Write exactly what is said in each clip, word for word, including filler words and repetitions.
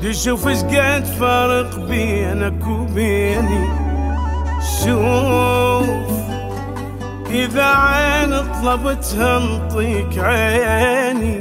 تشوف ايش قد فرق بينك وبيني. شوف إذا عين طلبتها انطيك عيني.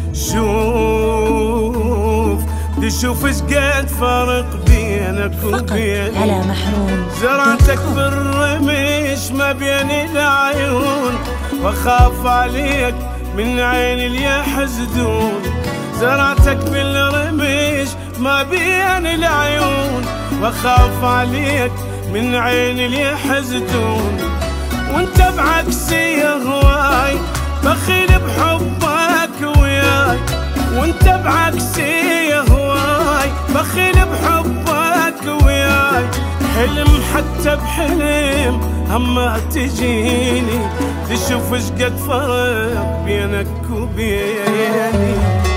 شوف تشوف ايش قد فرق بينك وبيني. على محروم زرعتك بالرمش ما بين العيون، واخاف عليك من عين اللي يحسدون. زرعتك بالرمش ما بين العيون، واخاف عليك من عين اللي يحسدون. وانت بعكسي هواي بخيل بحبك وياي. وانت بعكسي هواي بخيل بحبك وياي. حلم حتى بحلم هما تجيني. تشوف ايش قد فرق بينك وبيني.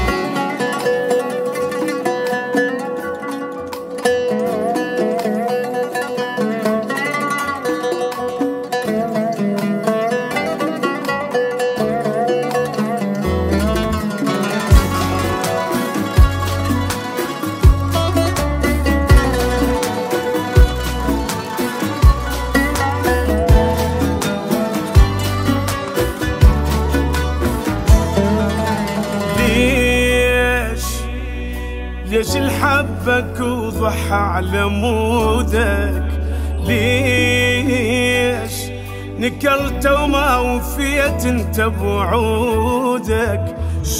ليش الحبك وضحى على مودك؟ ليش نكرت وما وفيت انت بوعودك؟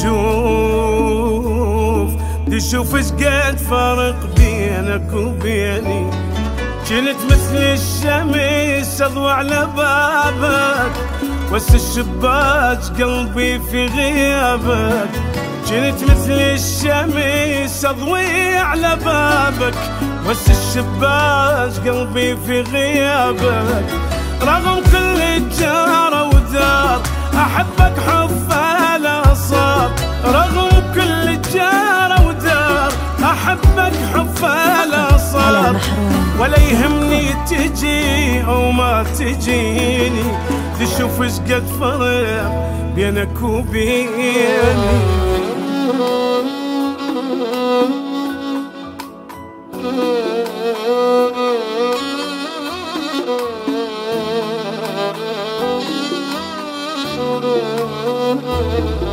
شوف تشوف ايش قد فرق بينك وبيني. كنت مثل الشمس اضوى على بابك، وس الشباك قلبي في غيابك. كنت مثل الشمس اضوي على بابك، وس الشباك قلبي في غيابك. رغم كل الجار ودار احبك حب لا صار. رغم كل الجار ودار احبك حب لا صار. ولا يهمني تجي او ما تجيني. تشوف ايش قد فرق بينك وبيني. Oh